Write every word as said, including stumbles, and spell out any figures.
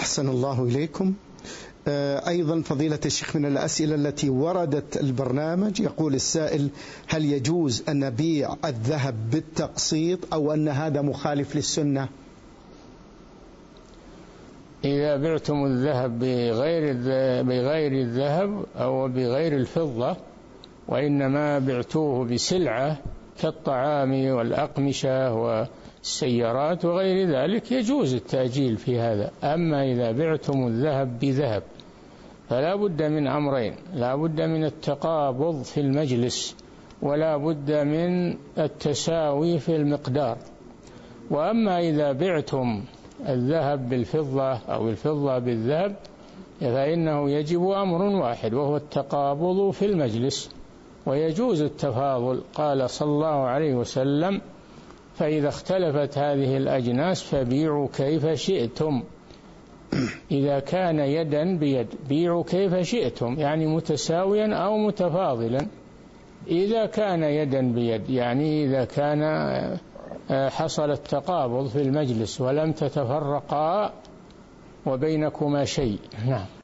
أحسن الله إليكم. أيضا فضيلة الشيخ، من الأسئلة التي وردت البرنامج يقول السائل: هل يجوز أن نبيع الذهب بالتقسيط أو أن هذا مخالف للسنة؟ إذا بعتم الذهب بغير بغير الذهب أو بغير الفضة، وإنما بعتوه بسلعة كالطعام والأقمشة والسيارات وغير ذلك، يجوز التأجيل في هذا. أما إذا بعتم الذهب بذهب فلا بد من أمرين: لا بد من التقابض في المجلس، ولا بد من التساوي في المقدار. وأما إذا بعتم الذهب بالفضة أو الفضة بالذهب فإنه يجب أمر واحد، وهو التقابض في المجلس، ويجوز التفاضل. قال صلى الله عليه وسلم: فإذا اختلفت هذه الأجناس فبيعوا كيف شئتم. إذا كان يدا بيد بيعوا كيف شئتم، يعني متساويا أو متفاضلا. إذا كان يدا بيد يعني إذا كان حصل التقابض في المجلس ولم تتفرقا وبينكما شيء. نعم.